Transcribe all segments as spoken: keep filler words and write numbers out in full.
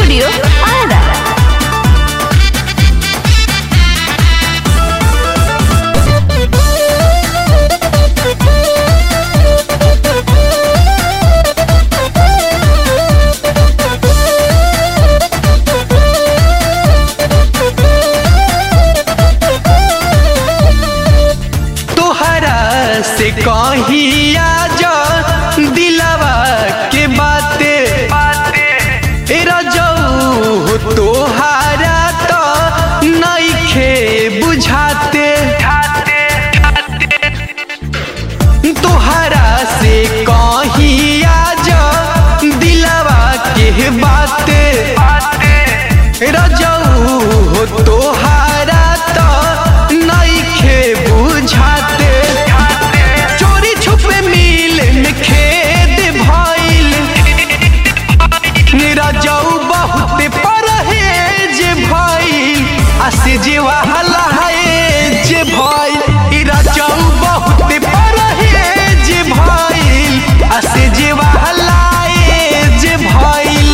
Studio Ara. से कहिया जा दिलवा के बाते रजऊ तोहारा तो नइखे बुझाते तोहरा से कहिया जा दिलवा के बाते रजऊ तोहारा तो नइखे बुझाते रजऊ बहुत परहेज भइल आसे जीवा हलाज भइल रजऊ बहुत परहेज भइल आसे जीवा हलाज भइल।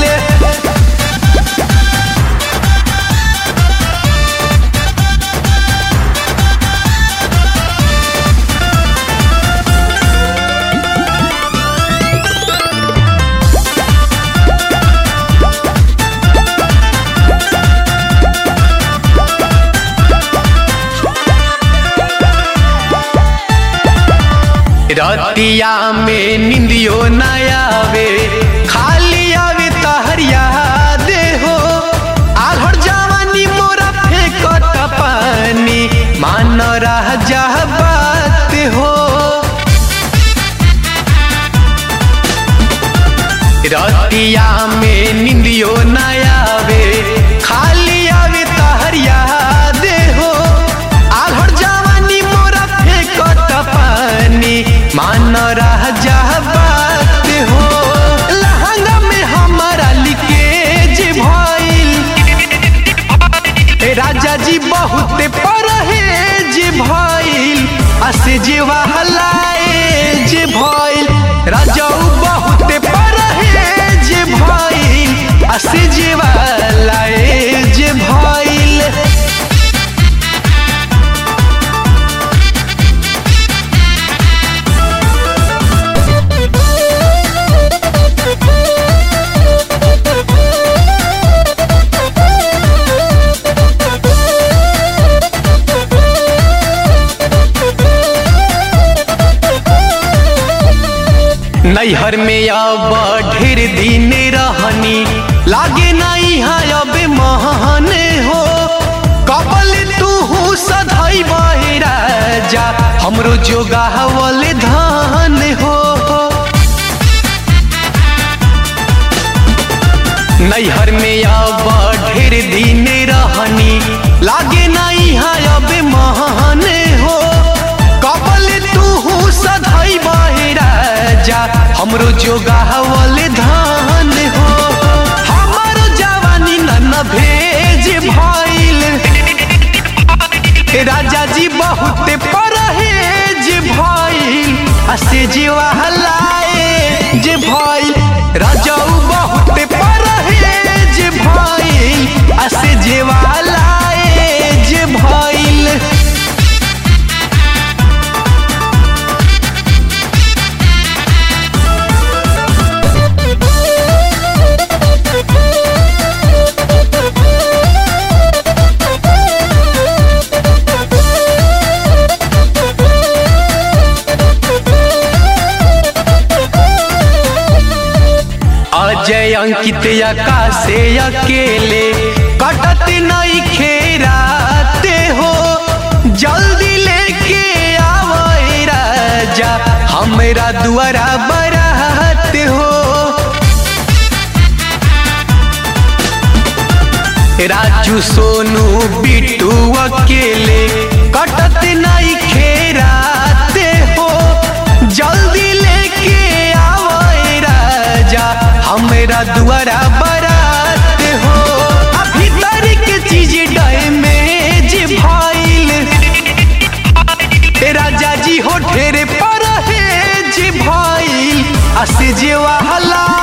रतिया में निंदियो न आवे खाली आवे तहर याद हो आलहर जवानी मोरा फेंकत पानी मान रह जा बात हो रतिया में निंदियो न आवे खाली आवे तहर याद हो आलहर जवानी मोरा फेंकत पानी मान रह जा बात हो लहंगा में हमारा लीकेज भइल राजा जी बहुत परहेज भइल आसे जीवा हलाज भइल राजाऊ बहुत परहेज भइल आसे जीवा हलाज भइल। नैहर में अब ढेर दिन रहनी लागे नहीं है अब महन हो कबल तू सधई राजा हमरो जोगावल धान हो नैहर में अब ढेर दिन रहनी लागे नहीं है अब महन हो कबल तू सधई राजा हमरो जोगावल धान हो हमारो जवानी न भेज भइल राजा जी बहुत परहेज भइल आसे जीवा हलाज भइल राजाऊ बहुत परहेज भइल आसे जीवा हलाज भइल। अजय अंकित आकाशे अकेले कटत नहीं खेराते हो जल्दी लेके आवे राजा हमरा दुआरा बरात हो राजू सोनू बिट्टू अकेले कटत नहीं खेराते हो जल्दी लेके आवे राजा हमरा दुआरा बरात हो भीतर के चीज डैमेज भइल राजा जी हो ढेर परहेज भइल आसे जीवा हला